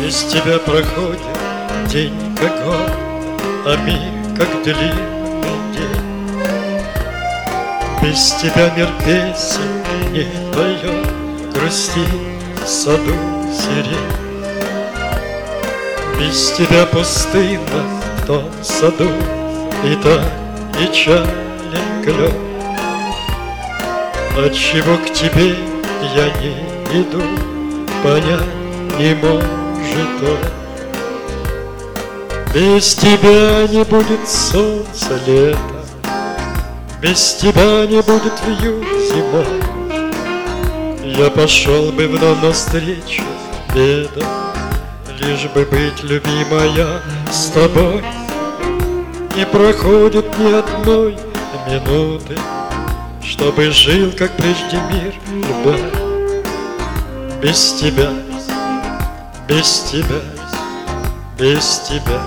Без тебя проходит день как год, а мир как длинный день. Без тебя мир песен не поет, грустит в саду сирень. Без тебя пустынно в том саду, и так печален клен. Отчего к тебе я не иду, понять не может он. Без тебя не будет солнца лета, без тебя не будет вьюг зимой. Я пошел бы вновь навстречу бедам, лишь бы быть, любимая, с тобой. Не проходит ни одной минуты, чтобы жил, как прежде мир, любя. Без тебя, без тебя, без тебя.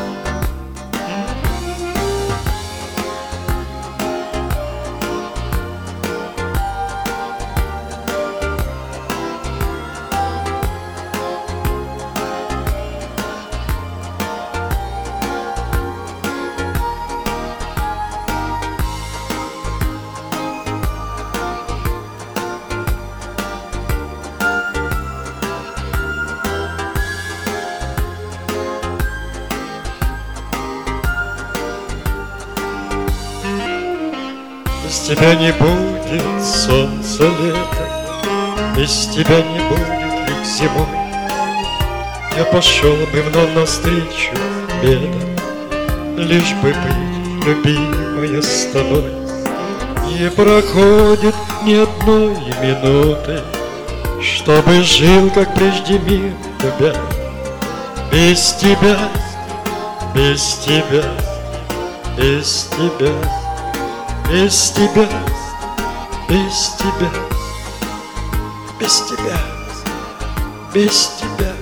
Без тебя не будет солнца лета, без тебя не будет юг зимой. Я пошел бы вновь навстречу бедам, лишь бы быть, любимая, с тобой. Не проходит ни одной минуты, чтобы жил, как прежде мир, любя. Без тебя, без тебя, без тебя. Без тебя, без тебя, без тебя, без тебя.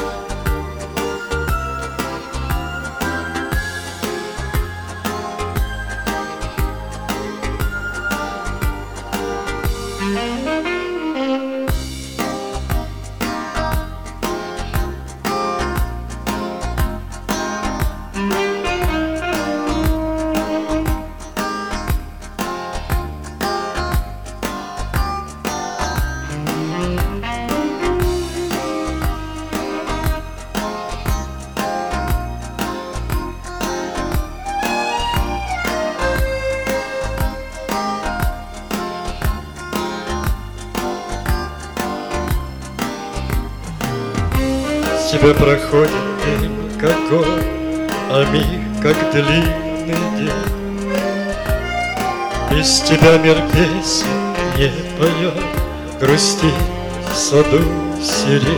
Без тебя проходит день как год, а мир как длинный день. Без тебя мир песен не поет, грустит в саду сирень.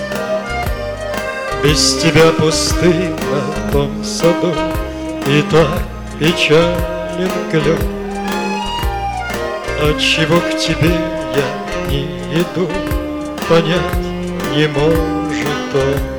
Без тебя пустынно в том саду, и так печален клен. Отчего к тебе я не иду, понять не может он.